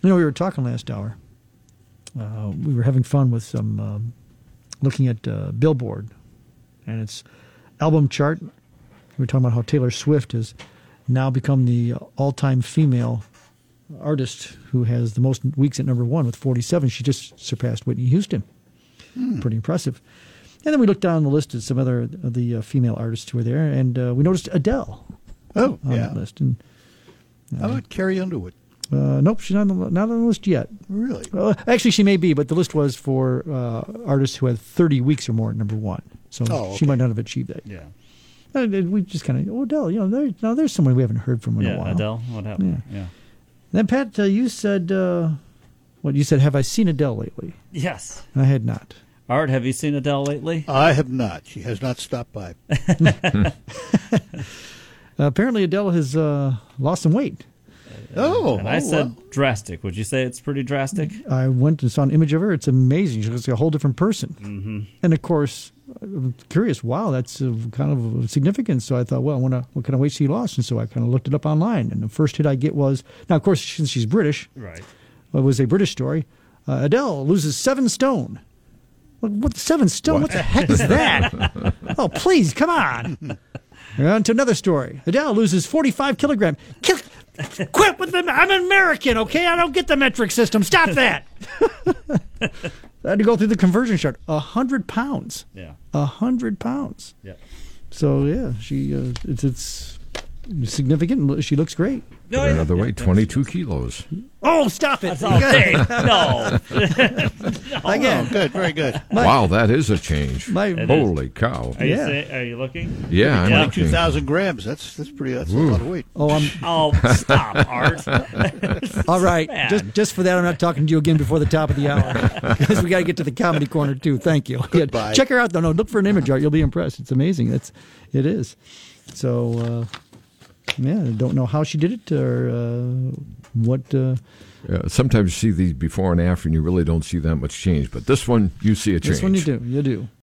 We were talking last hour. We were having fun with some looking at Billboard and its album chart. We were talking about how Taylor Swift has now become the all-time female artist who has the most weeks at number one with 47. She just surpassed Whitney Houston. Pretty impressive. And then we looked down the list at some other of the female artists who were there, and we noticed Adele on that list. And, how about Carrie Underwood? Nope, she's not on the list yet. Really? Actually, she may be, but the list was for artists who had 30 weeks or more at number one. So she might not have achieved that. Yeah. We just kind of, Adele, there's someone we haven't heard from in a while. Adele, what happened? Yeah. Then, Pat, you said, you said, have I seen Adele lately? Yes. I had not. Art, have you seen Adele lately? I have not. She has not stopped by. Apparently, Adele has lost some weight. And I said drastic. Would you say it's pretty drastic? I went and saw an image of her. It's amazing. She looks like a whole different person. Mm-hmm. And, of course, I'm curious, wow, that's kind of significant. So I thought, well, what kind of weight she lost? And so I kind of looked it up online. And the first hit I get was, now, of course, since she's British, right? It was a British story. Adele loses 7 stone. What 7 stone? What the heck is that? Oh, please, come on. On to another story. Adele loses 45 kilograms. Quit with them. I'm American, okay? I don't get the metric system. Stop that. I had to go through the conversion chart. 100 pounds. Yeah. 100 pounds. Yeah. So, yeah, she it's significant. She looks great. Another weight, 22 kilos. Oh, stop it. No. Again. Good, very good. Wow, that is a change. Holy cow. Are you looking? Yeah, I'm looking. 22,000 grams. That's a lot of weight. Stop, Art. All right. Just for that, I'm not talking to you again before the top of the hour. Because we got to get to the comedy corner, too. Thank you. Goodbye. Check her out, though. No, look for an image art. You'll be impressed. It's amazing. It is. So, I don't know how she did it or what. Sometimes you see these before and after, and you really don't see that much change. But this one, you see a change. This one you do.